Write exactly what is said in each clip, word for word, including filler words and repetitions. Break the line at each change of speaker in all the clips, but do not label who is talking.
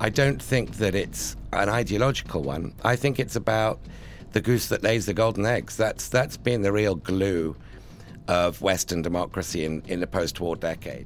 I don't think that it's an ideological one. I think it's about the goose that lays the golden eggs. That's that's been the real glue of Western democracy in, in the post-war decade.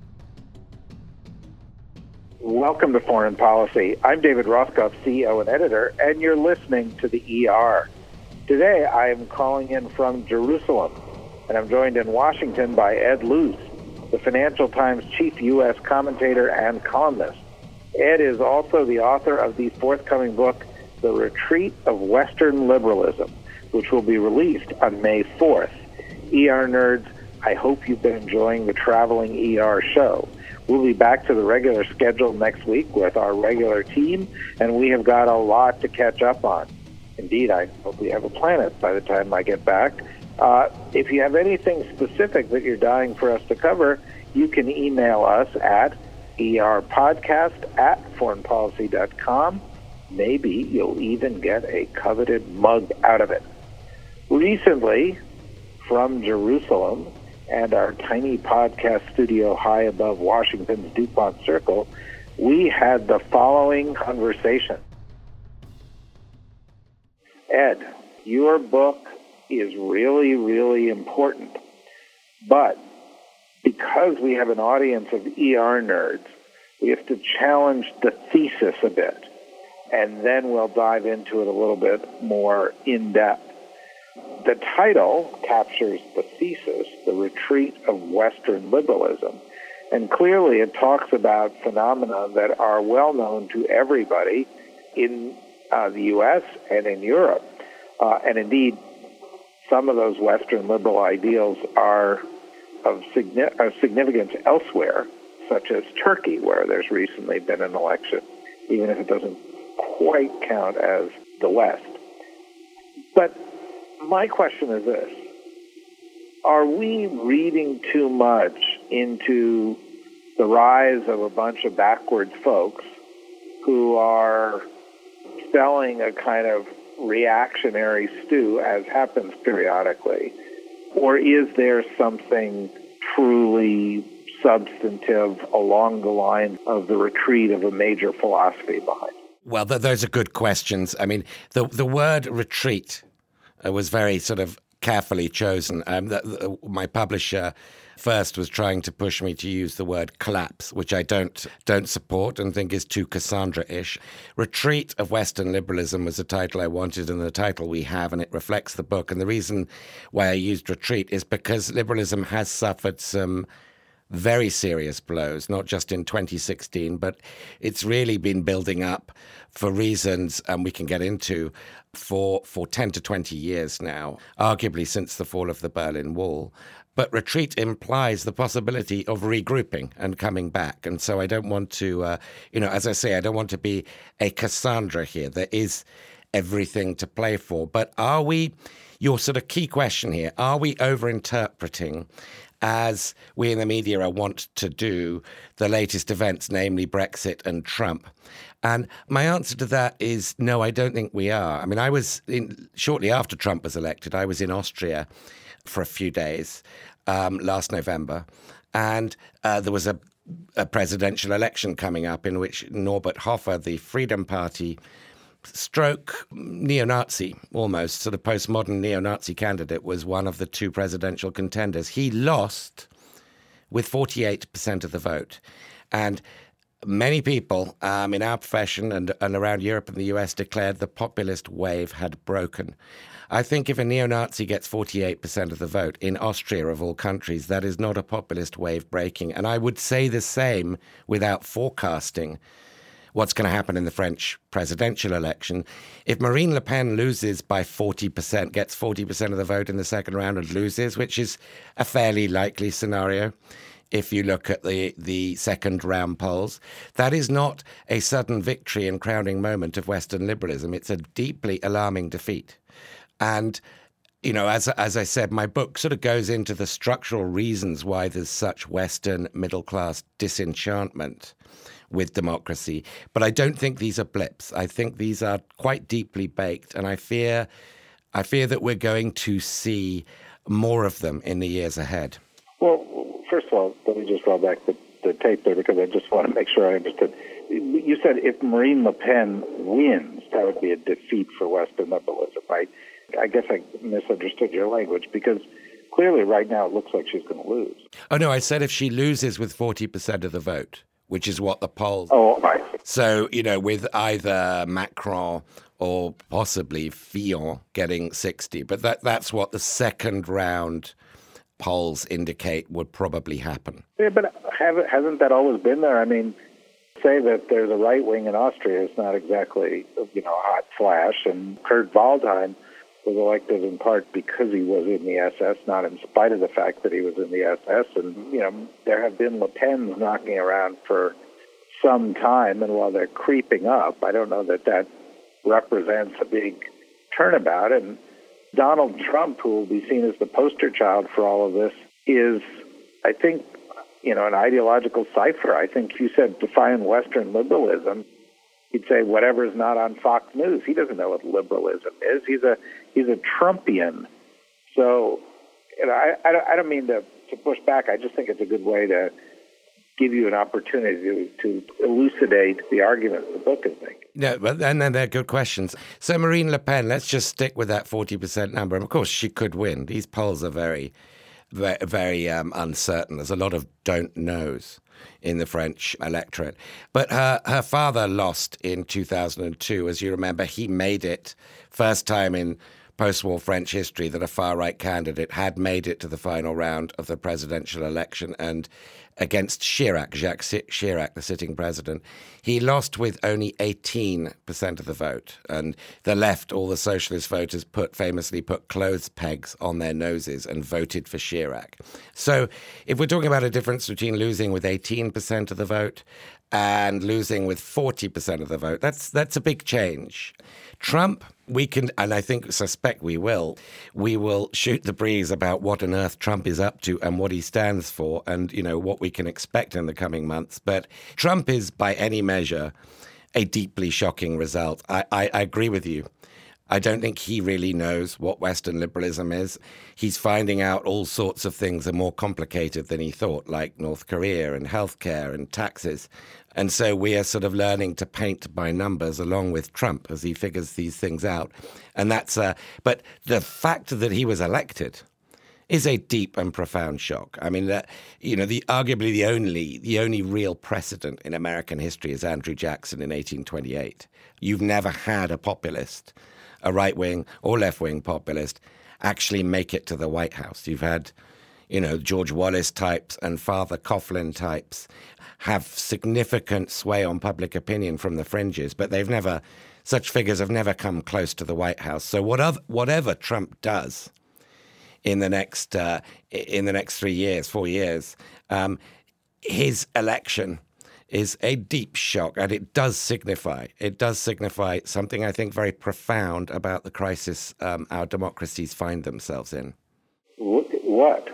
Welcome to Foreign Policy. I'm David Rothkopf, C E O and editor, and you're listening to the E R. Today, I am calling in from Jerusalem, and I'm joined in Washington by Ed Luce, the Financial Times chief U S commentator and columnist. Ed is also the author of the forthcoming book, The Retreat of Western Liberalism, which will be released on May fourth. E R nerds, I hope you've been enjoying the traveling E R show. We'll be back to the regular schedule next week with our regular team, and we have got a lot to catch up on. Indeed, I hope we have a planet by the time I get back. Uh, if you have anything specific that you're dying for us to cover, you can email us at erpodcast at foreignpolicy dot com. Maybe you'll even get a coveted mug out of it. Recently, from Jerusalem and our tiny podcast studio high above Washington's DuPont Circle, we had the following conversation. Ed, your book is really, really important, but because we have an audience of E R nerds, we have to challenge the thesis a bit, and then we'll dive into it a little bit more in depth. The title captures the thesis, the retreat of Western liberalism, and clearly it talks about phenomena that are well known to everybody in uh, the U S and in Europe. Uh, and indeed, some of those Western liberal ideals are of, signi- of significance elsewhere, such as Turkey, where there's recently been an election, even if it doesn't quite count as the West. But my question is this: are we reading too much into the rise of a bunch of backwards folks who are selling a kind of reactionary stew, as happens periodically? Or is there something truly substantive along the line of the retreat of a major philosophy behind it?
Well, th- those are good questions. I mean, the the word retreat uh, was very sort of carefully chosen. Um, the, the, my publisher first was trying to push me to use the word collapse, which I don't don't support and think is too Cassandra-ish. Retreat of Western Liberalism was the title I wanted and the title we have, and it reflects the book. And the reason why I used retreat is because liberalism has suffered some very serious blows, not just in twenty sixteen, but it's really been building up for reasons um, we can get into for, for ten to twenty years now, arguably since the fall of the Berlin Wall. But retreat implies the possibility of regrouping and coming back. And so I don't want to, uh, you know, as I say, I don't want to be a Cassandra here. There is everything to play for. But are we, your sort of key question here, are we overinterpreting, as we in the media are wont to do, the latest events, namely Brexit and Trump? And my answer to that is no, I don't think we are. I mean, I was, in, shortly after Trump was elected, I was in Austria for a few days um, last November, and uh, there was a, a presidential election coming up in which Norbert Hofer, the Freedom Party stroke neo-Nazi, almost sort of postmodern neo-Nazi candidate, was one of the two presidential contenders. He lost with forty-eight percent of the vote. And many people um, in our profession and, and around Europe and the U S declared the populist wave had broken. I think if a neo-Nazi gets forty-eight percent of the vote in Austria, of all countries, that is not a populist wave breaking. And I would say the same without forecasting what's going to happen in the French presidential election. If Marine Le Pen loses by forty percent, gets forty percent of the vote in the second round and loses, which is a fairly likely scenario if you look at the, the second round polls, that is not a sudden victory and crowning moment of Western liberalism. It's a deeply alarming defeat. And, you know, as as I said, my book sort of goes into the structural reasons why there's such Western middle-class disenchantment with democracy. But I don't think these are blips. I think these are quite deeply baked, and I fear, I fear that we're going to see more of them in the years ahead.
Well, first of all, let me just draw back the, the tape there because I just want to make sure I understood. You said if Marine Le Pen wins, that would be a defeat for Western liberalism, right? I guess I misunderstood your language because clearly right now it looks like she's going to lose.
Oh, no, I said if she loses with forty percent of the vote, which is what the polls...
Oh, right.
So, you know, with either Macron or possibly Fillon getting sixty, but that that's what the second round polls indicate would probably happen.
Yeah, but haven't, hasn't that always been there? I mean, say that there's a right wing in Austria is not exactly, you know, a hot flash, and Kurt Waldheim was elected in part because he was in the S S, not in spite of the fact that he was in the S S. And, you know, there have been Le Pens knocking around for some time, and while they're creeping up, I don't know that that represents a big turnabout. And Donald Trump, who will be seen as the poster child for all of this, is, I think, you know, an ideological cipher. I think if you said define Western liberalism, he'd say whatever's not on Fox News. He doesn't know what liberalism is. He's a he's a Trumpian. So, you know, I, I, don't, I don't mean to, to push back. I just think it's a good way to give you an opportunity to, to elucidate the argument the book is making.
No, but and then they're good questions. So Marine Le Pen, let's just stick with that forty percent number. And of course, she could win. These polls are very, very, very um, uncertain. There's a lot of don't knows in the French electorate. But her, her father lost in two thousand two. As you remember, he made it first time in post-war French history that a far-right candidate had made it to the final round of the presidential election, and against Chirac, Jacques Chirac, the sitting president, he lost with only eighteen percent of the vote. And the left, all the socialist voters, put famously put clothes pegs on their noses and voted for Chirac. So if we're talking about a difference between losing with eighteen percent of the vote and losing with forty percent of the vote, that's that's a big change. Trump, we can, and I think, suspect we will, we will shoot the breeze about what on earth Trump is up to and what he stands for and, you know, what we can expect in the coming months. But Trump is, by any measure, a deeply shocking result. I, I, I agree with you. I don't think he really knows what Western liberalism is. He's finding out all sorts of things are more complicated than he thought, like North Korea and healthcare and taxes. And so we are sort of learning to paint by numbers along with Trump as he figures these things out. And that's, uh, but the fact that he was elected is a deep and profound shock. I mean, uh, you know, the arguably the only the only real precedent in American history is Andrew Jackson in eighteen twenty-eight. You've never had a populist, a right-wing or left-wing populist, actually make it to the White House. You've had, you know, George Wallace types and Father Coughlin types have significant sway on public opinion from the fringes, but they've never, such figures have never come close to the White House. So whatever, whatever Trump does in the next uh, in the next three years, four years, um, his election is a deep shock, and it does signify it does signify something I think very profound about the crisis um, our democracies find themselves in.
What?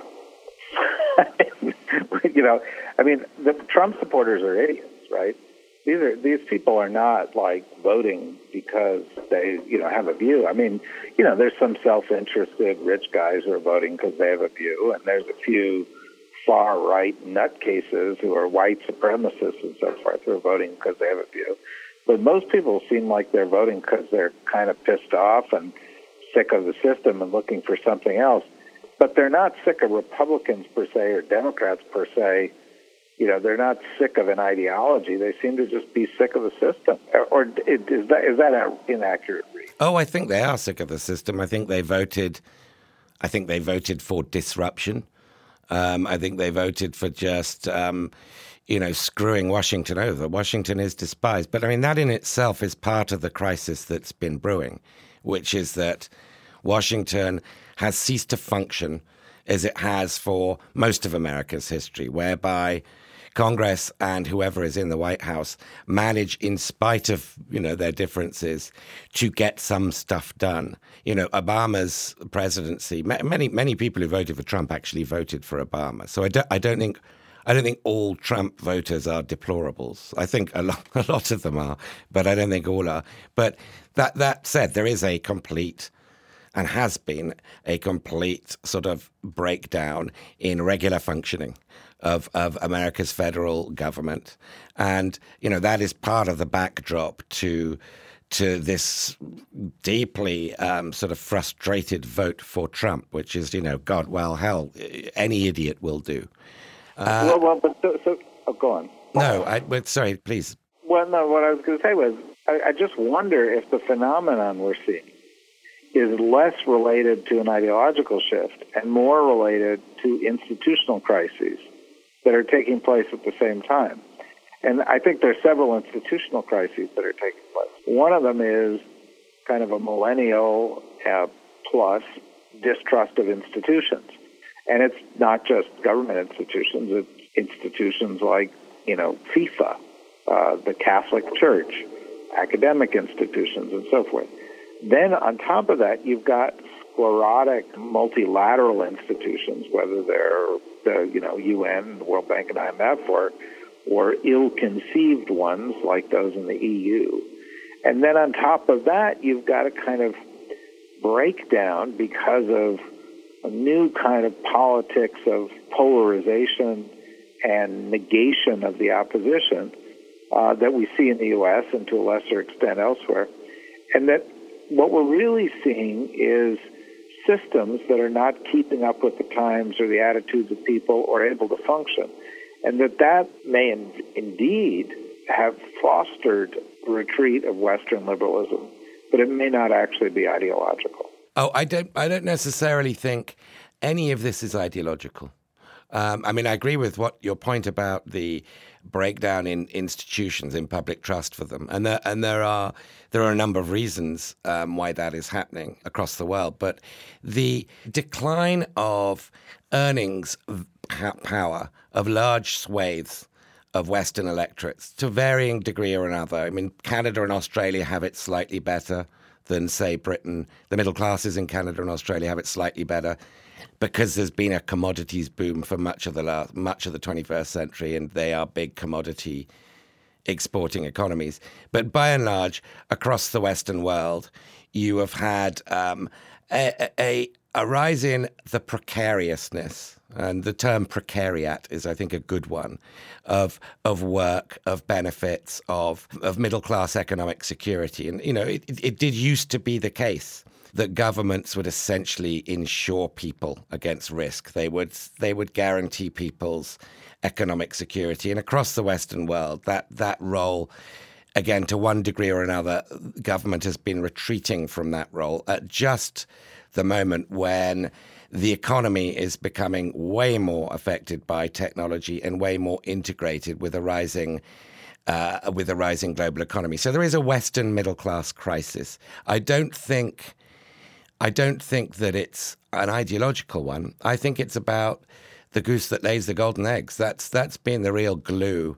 You know, I mean, the Trump supporters are idiots, right? These are these people are not like voting because they, you know, have a view. I mean, you know, there's some self-interested rich guys who are voting because they have a view, and there's a few far-right nutcases who are white supremacists and so forth who are voting because they have a view. But most people seem like they're voting because they're kind of pissed off and sick of the system and looking for something else. But they're not sick of Republicans per se or Democrats per se. You know, they're not sick of an ideology. They seem to just be sick of the system. Or, or is that is that an inaccurate read?
Oh, I think they are sick of the system. I think they voted. I think they voted for disruption. Um, I think they voted for just, um, you know, screwing Washington over. Washington is despised. But I mean, that in itself is part of the crisis that's been brewing, which is that Washington has ceased to function as it has for most of America's history, whereby Congress and whoever is in the White House manage, in spite of, you know, their differences, to get some stuff done. You know, Obama's presidency, many many people who voted for Trump actually voted for Obama. So I don't, I don't think I don't think all Trump voters are deplorables. I think a lot, a lot of them are, but I don't think all are. But that that said, there is a complete and has been a complete sort of breakdown in regular functioning of, of America's federal government. And, you know, that is part of the backdrop to to this deeply um, sort of frustrated vote for Trump, which is, you know, God, well, hell, any idiot will do.
Uh, well, well, but so, so oh, go on.
No, I, but sorry, please.
Well, no, what I was going to say was, I, I just wonder if the phenomenon we're seeing is less related to an ideological shift and more related to institutional crises that are taking place at the same time. And I think there are several institutional crises that are taking place. One of them is kind of a millennial uh, plus distrust of institutions. And it's not just government institutions, it's institutions like, you know, FIFA, uh, the Catholic Church, academic institutions, and so forth. Then on top of that, you've got sclerotic multilateral institutions, whether they're the, you know, U N, the World Bank, and I M F, or or ill-conceived ones like those in the E U. And then on top of that, you've got a kind of breakdown because of a new kind of politics of polarization and negation of the opposition uh, that we see in the U S and to a lesser extent elsewhere. And that what we're really seeing is systems that are not keeping up with the times or the attitudes of people or able to function. And that that may in, indeed have fostered the retreat of Western liberalism, but it may not actually be ideological.
Oh, I don't. I don't necessarily think any of this is ideological. Um, I mean, I agree with what your point about the breakdown in institutions, in public trust for them, and there, and there are there are a number of reasons um, why that is happening across the world. But the decline of earnings power of large swathes of Western electorates to varying degree or another. I mean, Canada and Australia have it slightly better than, say, Britain. The middle classes in Canada and Australia have it slightly better because there's been a commodities boom for much of the last, much of the twenty-first century, and they are big commodity exporting economies. But by and large, across the Western world, you have had um, a, a, a rise in the precariousness. And the term precariat is, I think, a good one, of of work, of benefits, of of middle-class economic security. And, you know, it, it did used to be the case that governments would essentially insure people against risk. They would they would guarantee people's economic security. And across the Western world, that that role, again, to one degree or another, government has been retreating from that role at just the moment when the economy is becoming way more affected by technology and way more integrated with a rising uh, with a rising global economy. So there is a Western middle class crisis. I don't think I don't think that it's an ideological one. I think it's about the goose that lays the golden eggs. That's that's been the real glue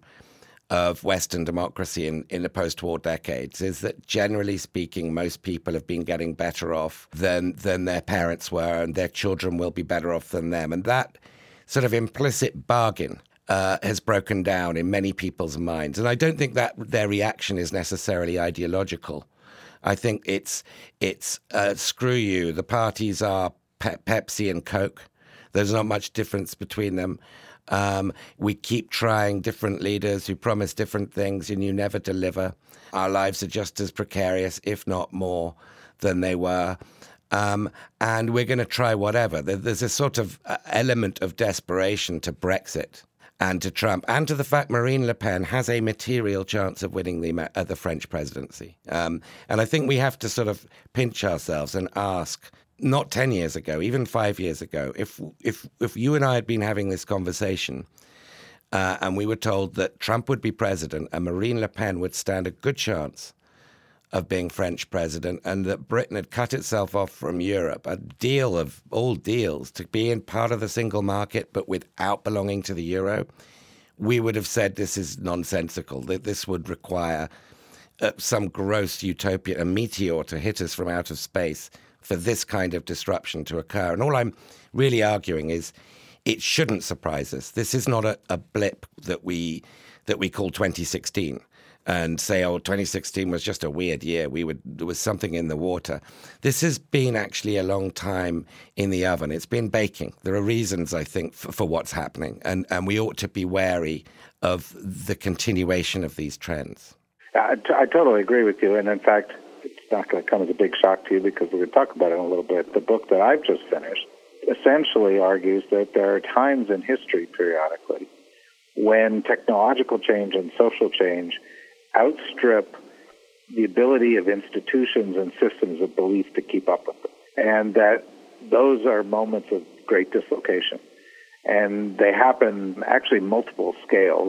of Western democracy in, in the post-war decades, is that generally speaking, most people have been getting better off than than their parents were, and their children will be better off than them. And that sort of implicit bargain uh, has broken down in many people's minds. And I don't think that their reaction is necessarily ideological. I think it's, it's uh, screw you. The parties are Pe- Pepsi and Coke. There's not much difference between them. Um, we keep trying different leaders who promise different things and you never deliver. Our lives are just as precarious, if not more, than they were. Um, and we're going to try whatever. There's a sort of element of desperation to Brexit and to Trump and to the fact Marine Le Pen has a material chance of winning the, uh, the French presidency. Um, and I think we have to sort of pinch ourselves and ask, not ten years ago, even five years ago, if if if you and I had been having this conversation uh, and we were told that Trump would be president and Marine Le Pen would stand a good chance of being French president and that Britain had cut itself off from Europe, a deal of all deals to be in part of the single market but without belonging to the euro, we would have said this is nonsensical, that this would require uh, some gross utopia, a meteor to hit us from out of space for this kind of disruption to occur. And all I'm really arguing is it shouldn't surprise us. This is not a, a blip that we that we call twenty sixteen. and say, oh, twenty sixteen was just a weird year. We would there was something in the water. This has been actually a long time in the oven. It's been baking. There are reasons, I think, for, for what's happening, and, and we ought to be wary of the continuation of these trends.
I, t- I totally agree with you, and in fact, it's not going to come as a big shock to you because we're going to talk about it in a little bit. The book that I've just finished essentially argues that there are times in history, periodically, when technological change and social change outstrip the ability of institutions and systems of belief to keep up with them. And that those are moments of great dislocation. And they happen actually multiple scales.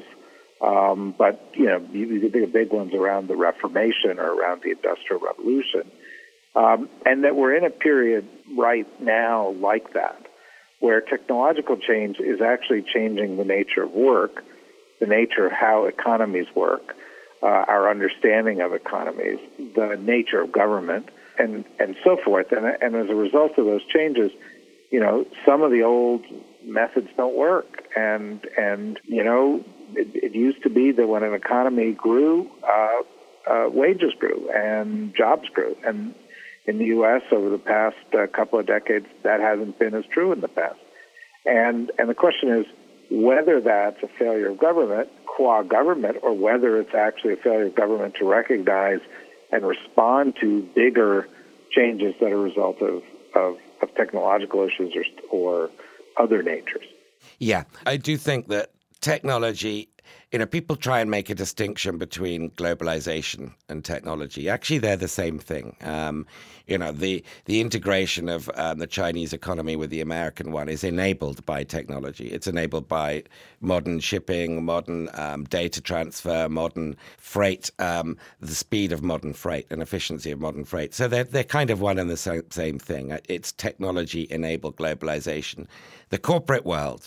Um, but, you know, you, you think of big ones around the Reformation or around the Industrial Revolution. Um, and that we're in a period right now like that, where technological change is actually changing the nature of work, the nature of how economies work, Uh, our understanding of economies, the nature of government, and, and so forth. And, and as a result of those changes, you know, some of the old methods don't work. And, and you know, it, it used to be that when an economy grew, uh, uh, wages grew and jobs grew. And in the U S over the past uh, couple of decades, that hasn't been as true in the past. And, and the question is whether that's a failure of government, qua government, or whether it's actually a failure of government to recognize and respond to bigger changes that are a result of, of, of technological issues or, or other natures.
Yeah, I do think that technology, you know, people try and make a distinction between globalization and technology. Actually, they're the same thing. Um, you know, the the integration of um, the Chinese economy with the American one is enabled by technology. It's enabled by modern shipping, modern um, data transfer, modern freight, um, the speed of modern freight and efficiency of modern freight. So they're, they're kind of one and the same, same thing. It's technology-enabled globalization. The corporate world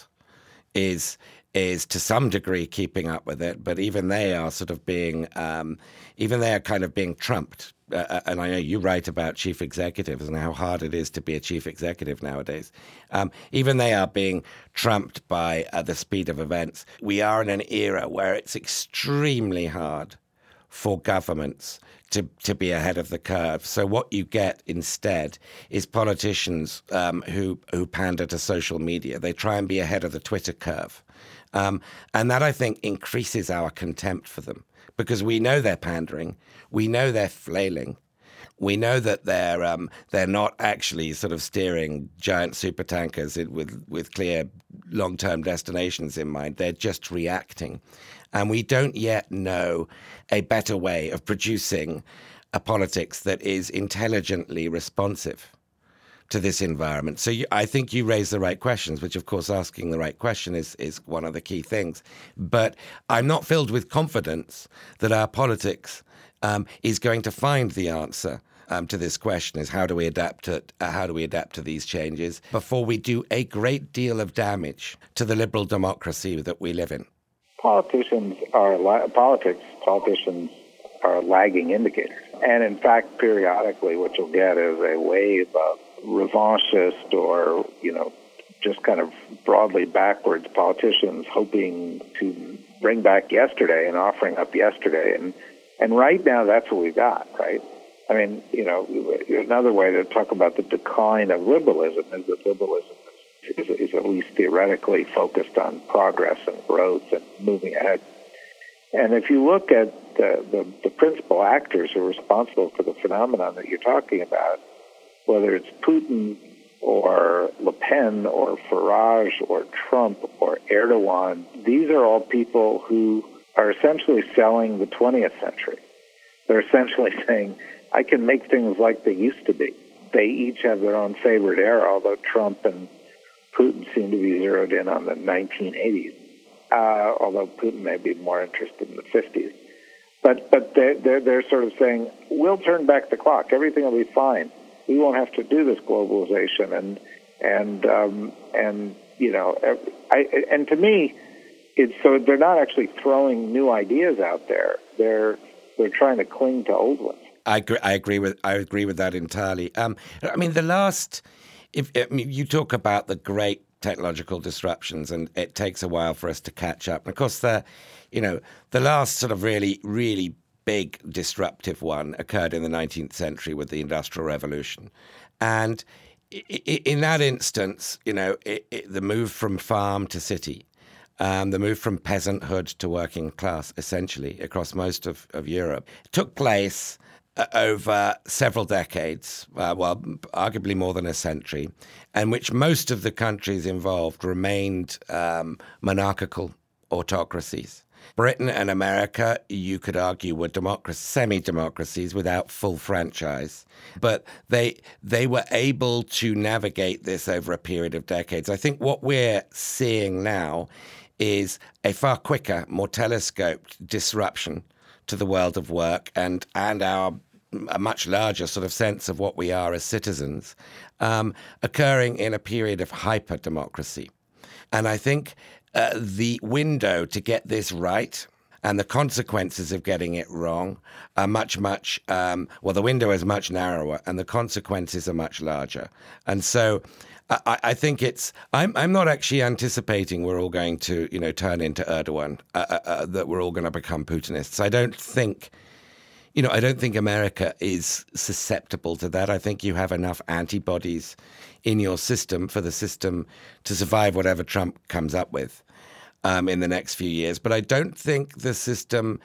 is... is to some degree keeping up with it, but even they are sort of being, um, even they are kind of being trumped. Uh, and I know you write about chief executives and how hard it is to be a chief executive nowadays. Um, even they are being trumped by uh, the speed of events. We are in an era where it's extremely hard for governments to, to be ahead of the curve. So what you get instead is politicians um, who, who pander to social media. They try and be ahead of the Twitter curve. Um, and that, I think, increases our contempt for them because we know they're pandering. We know they're flailing. We know that they're um, they're not actually sort of steering giant supertankers with, with clear long-term destinations in mind. They're just reacting. And we don't yet know a better way of producing a politics that is intelligently responsive to this environment. So you, I think you raise the right questions, which, of course, asking the right question is, is one of the key things. But I'm not filled with confidence that our politics um, is going to find the answer um, to this question: is how do we adapt to uh, how do we adapt to these changes before we do a great deal of damage to the liberal democracy that we live in?
Politicians are la- politics. Politicians are lagging indicators, and in fact, periodically, what you'll get is a wave of revanchist or, you know, just kind of broadly backwards politicians hoping to bring back yesterday and offering up yesterday. And, and right now, that's what we got, right? I mean, you know, another way to talk about the decline of liberalism is that liberalism is, is at least theoretically focused on progress and growth and moving ahead. And if you look at the, the, the principal actors who are responsible for the phenomenon that you're talking about, whether it's Putin or Le Pen or Farage or Trump or Erdogan, these are all people who are essentially selling the twentieth century. They're essentially saying, I can make things like they used to be. They each have their own favorite era, although Trump and Putin seem to be zeroed in on the nineteen eighties, uh, although Putin may be more interested in the fifties. But but they're, they're, they're sort of saying, we'll turn back the clock. Everything will be fine. We won't have to do this globalization, and and um, and you know, I, and to me, it's so they're not actually throwing new ideas out there. They're they're trying to cling to old ones.
I agree. I agree with. I agree with that entirely. Um, I mean, the last. If I mean, you talk about the great technological disruptions, and it takes a while for us to catch up. And of course, the, you know, the last sort of really, really big disruptive one occurred in the nineteenth century with the Industrial Revolution. And in that instance, you know, it, it, the move from farm to city, um, the move from peasanthood to working class, essentially, across most of, of Europe, took place uh, over several decades, uh, well, arguably more than a century, and which most of the countries involved remained um, monarchical autocracies. Britain and America, you could argue, were democracies, semi-democracies without full franchise. But they they were able to navigate this over a period of decades. I think what we're seeing now is a far quicker, more telescoped disruption to the world of work and, and our a much larger sort of sense of what we are as citizens, um, occurring in a period of hyper-democracy. And I think uh, the window to get this right and the consequences of getting it wrong are much, much, um, well, the window is much narrower and the consequences are much larger. And so I, I think it's, I'm, I'm not actually anticipating we're all going to, you know, turn into Erdogan, uh, uh, uh, that we're all going to become Putinists. I don't think, you know, I don't think America is susceptible to that. I think you have enough antibodies in your system for the system to survive whatever Trump comes up with um, in the next few years. But I don't think the system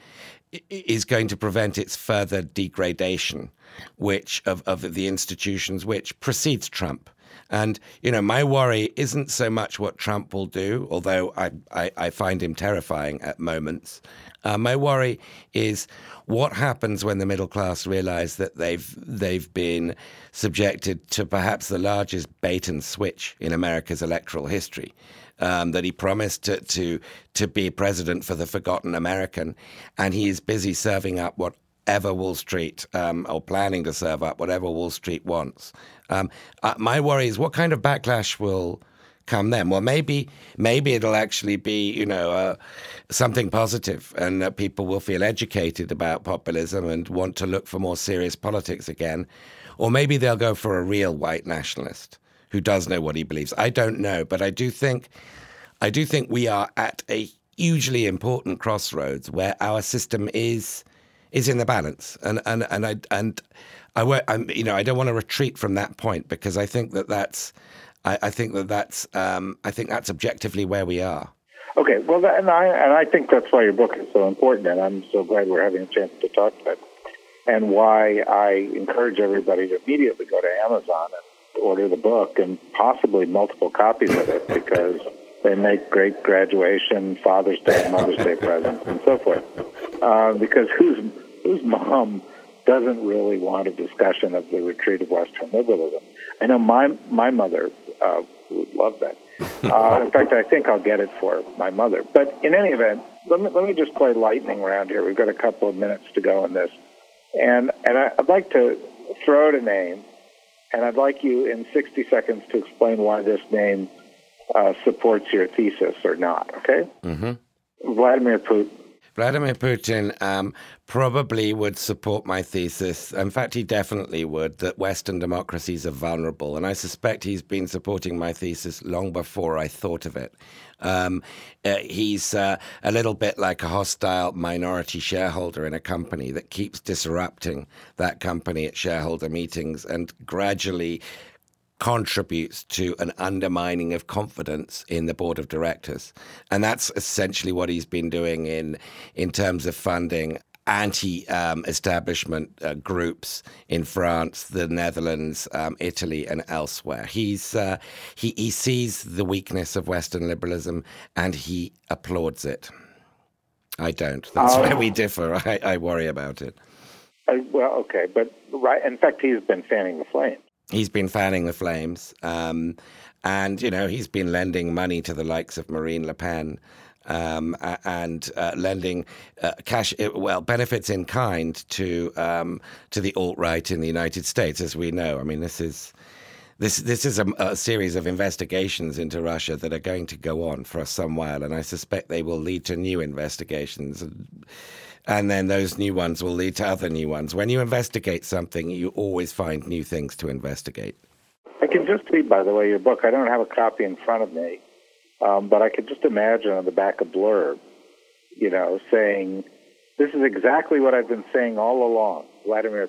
is going to prevent its further degradation, which of, of the institutions which precedes Trump. And, you know, my worry isn't so much what Trump will do, although I, I, I find him terrifying at moments. Uh, my worry is what happens when the middle class realize that they've they've been subjected to perhaps the largest bait and switch in America's electoral history. Um, that he promised to, to to be president for the forgotten American, and he is busy serving up whatever Wall Street, um, or planning to serve up whatever Wall Street wants. Um, uh, my worry is what kind of backlash will come then? Well, maybe maybe it'll actually be, you know, uh, something positive, and uh, people will feel educated about populism and want to look for more serious politics again. Or maybe they'll go for a real white nationalist who does know what he believes. I don't know, but I do think I do think we are at a hugely important crossroads where our system is is in the balance, and and and I and I I'm, you know I don't want to retreat from that point, because I think that that's. I, I think that that's um, I think that's objectively where we are.
Okay, well, that, and I and I think that's why your book is so important, and I'm so glad we're having a chance to talk about it, and why I encourage everybody to immediately go to Amazon and order the book, and possibly multiple copies of it, because they make great graduation, Father's Day, Mother's Day presents, and so forth. Uh, because whose whose mom doesn't really want a discussion of the retreat of Western liberalism? I know my my mother uh, would love that. Uh, in fact, I think I'll get it for my mother. But in any event, let me let me just play lightning round here. We've got a couple of minutes to go in this, and and I, I'd like to throw out a name, and I'd like you in sixty seconds to explain why this name uh, supports your thesis or not. Okay? Mm-hmm. Vladimir Putin.
Vladimir Putin um, probably would support my thesis. In fact, he definitely would, that Western democracies are vulnerable. And I suspect he's been supporting my thesis long before I thought of it. Um, uh, he's uh, a little bit like a hostile minority shareholder in a company that keeps disrupting that company at shareholder meetings and gradually contributes to an undermining of confidence in the board of directors. And that's essentially what he's been doing in in terms of funding anti-establishment um, uh, groups in France, the Netherlands, um, Italy, and elsewhere. He's uh, he, he sees the weakness of Western liberalism and he applauds it. I don't. That's um, where we differ. I, I worry about it.
Uh, well, okay, but right. In fact, he's been fanning the flames.
He's been fanning the flames, um, and, you know, he's been lending money to the likes of Marine Le Pen um, and uh, lending uh, cash, well, benefits in kind to um, to the alt-right in the United States, as we know. I mean, this is this this is a, a series of investigations into Russia that are going to go on for some while, and I suspect they will lead to new investigations. And then those new ones will lead to other new ones. When you investigate something, you always find new things to investigate.
Thank you. can just see, by the way, your book. I don't have a copy in front of me, um, but I could just imagine on the back a blurb, you know, saying, "This is exactly what I've been saying all along, Vladimir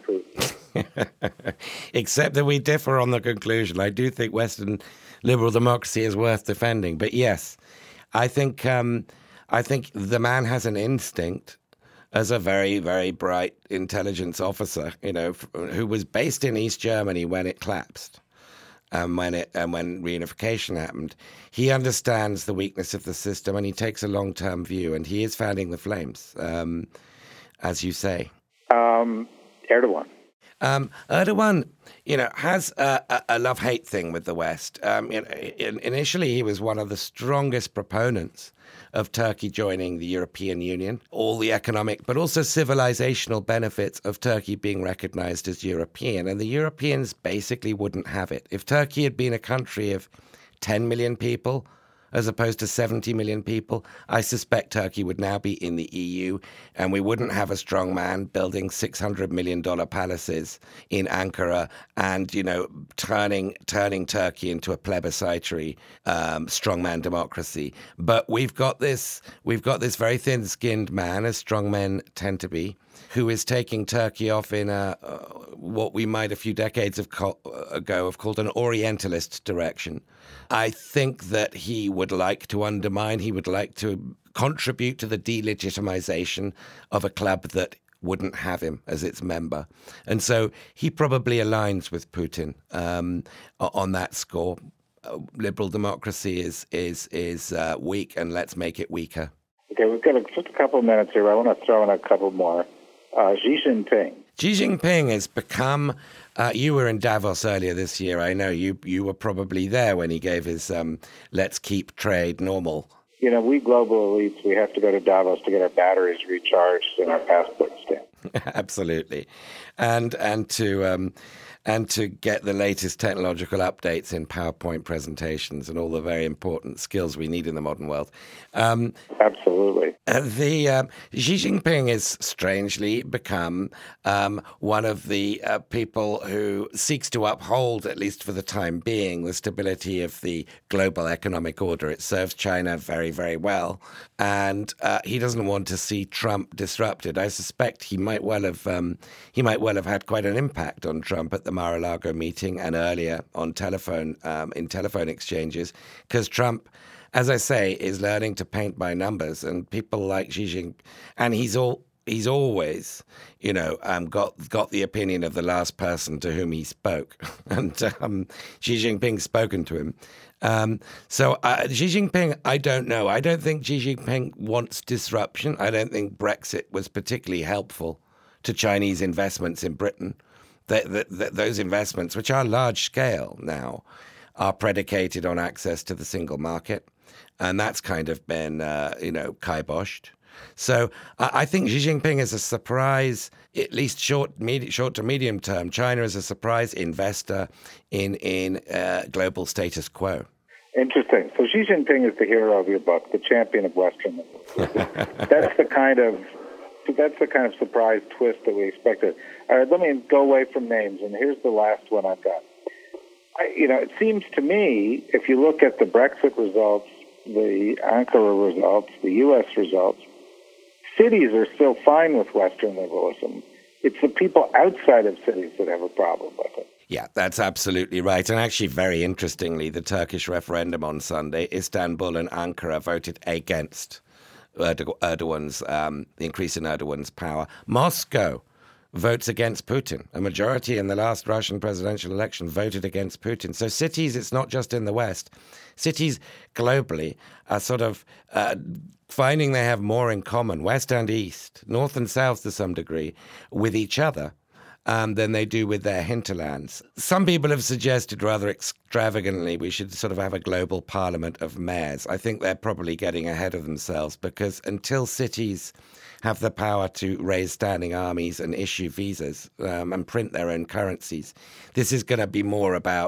Putin."
Except that we differ on the conclusion. I do think Western liberal democracy is worth defending, but yes, I think um, I think the man has an instinct as a very, very bright intelligence officer, you know, who was based in East Germany when it collapsed. Um, when it and when reunification happened, he understands the weakness of the system and he takes a long-term view, and he is fanning the flames, um, as you say.
Um, Erdogan.
Um, Erdogan, you know, has a, a, a love-hate thing with the West. Um, in, in, initially, he was one of the strongest proponents of Turkey joining the European Union, all the economic but also civilizational benefits of Turkey being recognized as European. And the Europeans basically wouldn't have it. If Turkey had been a country of ten million people, as opposed to seventy million people, I suspect Turkey would now be in the E U, and we wouldn't have a strong man building six hundred million dollars palaces in Ankara and, you know, turning turning Turkey into a plebiscitary um, strongman democracy. But we've got this we've got this very thin-skinned man, as strong men tend to be, who is taking Turkey off in a uh, what we might a few decades of co- ago have called an Orientalist direction. I think that he would like to undermine, he would like to contribute to the delegitimization of a club that wouldn't have him as its member. And so he probably aligns with Putin um, on that score. Uh, liberal democracy is is is uh, weak, and let's make it weaker.
Okay, we've got a, just a couple of minutes here. I want to throw in a couple more. Uh, Xi Jinping.
Xi Jinping has become, uh, you were in Davos earlier this year. I know you you were probably there when he gave his um, let's keep trade normal.
You know, we global elites, we have to go to Davos to get our batteries recharged and our passports stamped.
Absolutely. And and to um, and to get the latest technological updates in PowerPoint presentations and all the very important skills we need in the modern world. Um,
Absolutely.
Uh, the uh, Xi Jinping has strangely become um, one of the uh, people who seeks to uphold, at least for the time being, the stability of the global economic order. It serves China very, very well, and uh, he doesn't want to see Trump disrupted. I suspect he might well have um, he might well have had quite an impact on Trump at the Mar-a-Lago meeting and earlier on telephone um, in telephone exchanges, because Trump, as I say, is learning to paint by numbers, and people like Xi Jinping, and he's all he's always, you know, um, got got the opinion of the last person to whom he spoke, and um, Xi Jinping's spoken to him. Um, so uh, Xi Jinping, I don't know. I don't think Xi Jinping wants disruption. I don't think Brexit was particularly helpful to Chinese investments in Britain. That, that, that those investments, which are large scale now, are predicated on access to the single market. And that's kind of been, uh, you know, kiboshed. So uh, I think Xi Jinping is a surprise, at least short, med- short to medium term. China is a surprise investor in in uh, global status quo.
Interesting. So Xi Jinping is the hero of your book, the champion of Western. That's the kind of that's the kind of surprise twist that we expected. All right, let me go away from names, and here's the last one I've got. I, you know, it seems to me, if you look at the Brexit results, the Ankara results, the U S results, cities are still fine with Western liberalism. It's the people outside of cities that have a problem with it.
Yeah, that's absolutely right. And actually, very interestingly, the Turkish referendum on Sunday, Istanbul and Ankara voted against Erdogan's um, increase in Erdogan's power. Moscow votes against Putin. A majority in the last Russian presidential election voted against Putin. So cities, it's not just in the West. Cities globally are sort of uh, finding they have more in common, West and East, North and South to some degree, with each other um, than they do with their hinterlands. Some people have suggested rather extravagantly we should sort of have a global parliament of mayors. I think they're probably getting ahead of themselves, because until cities have the power to raise standing armies and issue visas um, and print their own currencies, this is going to be more about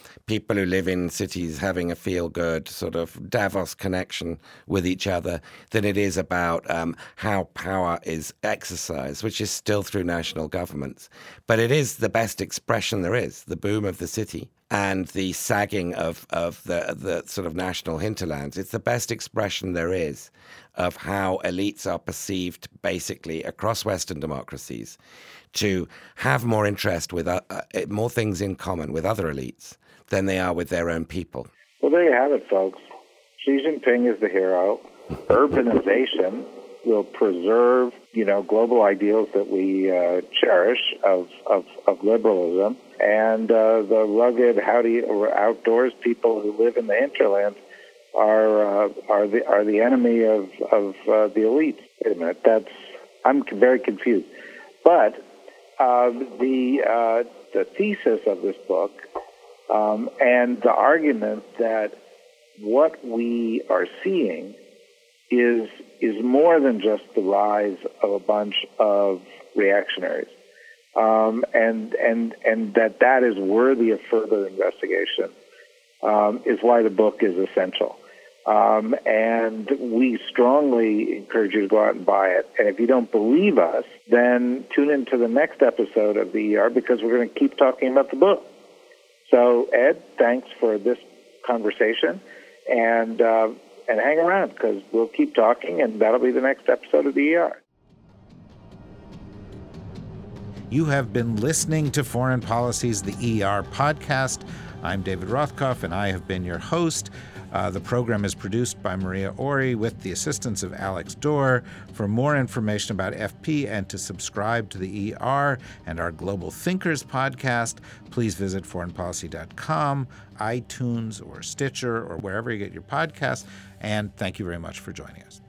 people who live in cities having a feel-good sort of Davos connection with each other than it is about um, how power is exercised, which is still through national governments. But it is the best expression there is, the boom of the city and the sagging of, of the, the sort of national hinterlands. It's the best expression there is of how elites are perceived basically across Western democracies to have more interest with uh, uh, more things in common with other elites than they are with their own people.
Well, there you have it, folks. Xi Jinping is the hero. Urbanization will preserve, you know, global ideals that we uh, cherish of, of, of liberalism. And uh, the rugged, howdy, or outdoors people who live in the hinterlands are uh, are the are the enemy of of uh, the elites. Wait a minute, that's I'm very confused. But uh, the uh, the thesis of this book um, and the argument that what we are seeing is is more than just the rise of a bunch of reactionaries. Um, and and and that that is worthy of further investigation um, is why the book is essential. Um, and we strongly encourage you to go out and buy it. And if you don't believe us, then tune into the next episode of the E R because we're going to keep talking about the book. So, Ed, thanks for this conversation, and uh, and hang around because we'll keep talking, and that'll be the next episode of the E R.
You have been listening to Foreign Policy's The E R podcast. I'm David Rothkopf, and I have been your host. Uh, the program is produced by Maria Ori with the assistance of Alex Dorr. For more information about F P and to subscribe to the E R and our Global Thinkers podcast, please visit foreign policy dot com, iTunes, or Stitcher, or wherever you get your podcasts. And thank you very much for joining us.